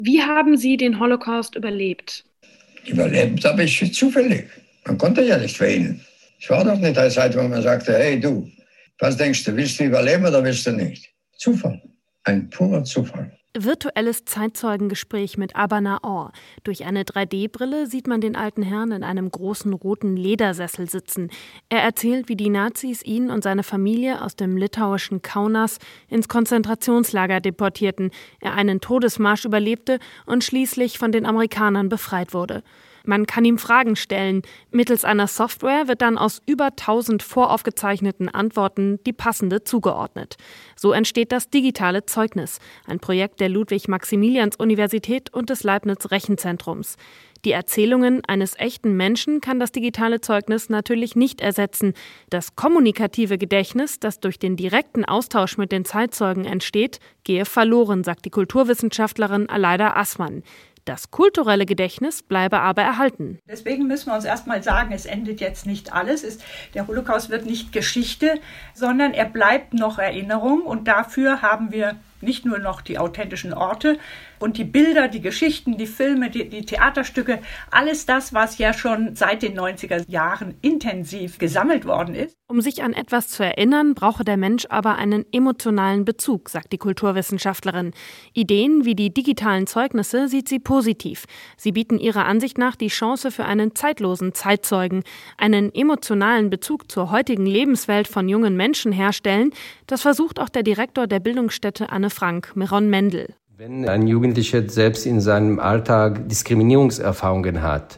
Wie haben Sie den Holocaust überlebt? Überlebt habe ich zufällig. Man konnte ja nicht wählen. Ich war doch nicht eine Zeit, wo man sagte, hey du, was denkst du, willst du überleben oder willst du nicht? Zufall, ein purer Zufall. Virtuelles Zeitzeugengespräch mit Abana Or. Durch eine 3D-Brille sieht man den alten Herrn in einem großen roten Ledersessel sitzen. Er erzählt, wie die Nazis ihn und seine Familie aus dem litauischen Kaunas ins Konzentrationslager deportierten, er einen Todesmarsch überlebte und schließlich von den Amerikanern befreit wurde. Man kann ihm Fragen stellen. Mittels einer Software wird dann aus über 1000 voraufgezeichneten Antworten die passende zugeordnet. So entsteht das digitale Zeugnis, ein Projekt der Ludwig-Maximilians-Universität und des Leibniz-Rechenzentrums. Die Erzählungen eines echten Menschen kann das digitale Zeugnis natürlich nicht ersetzen. Das kommunikative Gedächtnis, das durch den direkten Austausch mit den Zeitzeugen entsteht, gehe verloren, sagt die Kulturwissenschaftlerin Aleida Assmann. Das kulturelle Gedächtnis bleibe aber erhalten. Deswegen müssen wir uns erstmal sagen, es endet jetzt nicht alles. Der Holocaust wird nicht Geschichte, sondern er bleibt noch Erinnerung. Und dafür haben wir nicht nur noch die authentischen Orte und die Bilder, die Geschichten, die Filme, die Theaterstücke, alles das, was ja schon seit den 90er Jahren intensiv gesammelt worden ist. Um sich an etwas zu erinnern, brauche der Mensch aber einen emotionalen Bezug, sagt die Kulturwissenschaftlerin. Ideen wie die digitalen Zeugnisse sieht sie positiv. Sie bieten ihrer Ansicht nach die Chance für einen zeitlosen Zeitzeugen. Einen emotionalen Bezug zur heutigen Lebenswelt von jungen Menschen herstellen, das versucht auch der Direktor der Bildungsstätte Anne Frank, Miron Mendel. Wenn ein Jugendlicher selbst in seinem Alltag Diskriminierungserfahrungen hat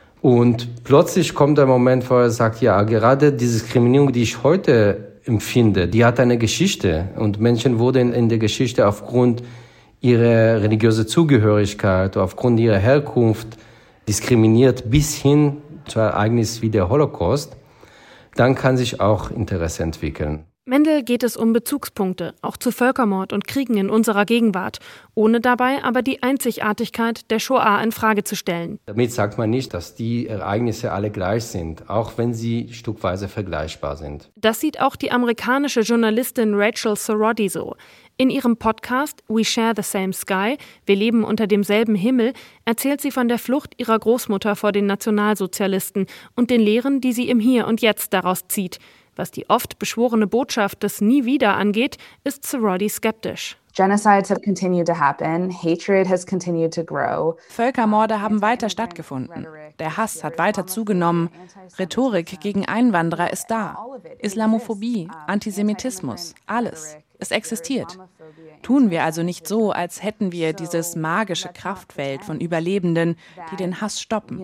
und plötzlich kommt der Moment, wo er sagt, ja, gerade die Diskriminierung, die ich heute empfinde, die hat eine Geschichte und Menschen wurden in der Geschichte aufgrund ihrer religiösen Zugehörigkeit, aufgrund ihrer Herkunft diskriminiert bis hin zu Ereignissen wie der Holocaust, dann kann sich auch Interesse entwickeln. Mendel geht es um Bezugspunkte, auch zu Völkermord und Kriegen in unserer Gegenwart, ohne dabei aber die Einzigartigkeit der Shoah in Frage zu stellen. Damit sagt man nicht, dass die Ereignisse alle gleich sind, auch wenn sie stückweise vergleichbar sind. Das sieht auch die amerikanische Journalistin Rachel Sorodi so. In ihrem Podcast We Share the Same Sky, wir leben unter demselben Himmel, erzählt sie von der Flucht ihrer Großmutter vor den Nationalsozialisten und den Lehren, die sie im Hier und Jetzt daraus zieht. Was die oft beschworene Botschaft des Nie wieder angeht, ist Sorodi skeptisch. Genocides have continued to happen. Hatred has continued to grow. Völkermorde haben weiter stattgefunden. Der Hass hat weiter zugenommen. Rhetorik gegen Einwanderer ist da. Islamophobie, Antisemitismus, alles. Es existiert. Tun wir also nicht so, als hätten wir dieses magische Kraftfeld von Überlebenden, die den Hass stoppen.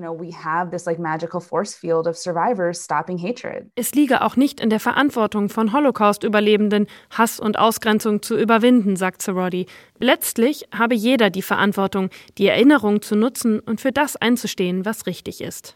Es liege auch nicht in der Verantwortung von Holocaust-Überlebenden, Hass und Ausgrenzung zu überwinden, sagt Sorodi. Letztlich habe jeder die Verantwortung, die Erinnerung zu nutzen und für das einzustehen, was richtig ist.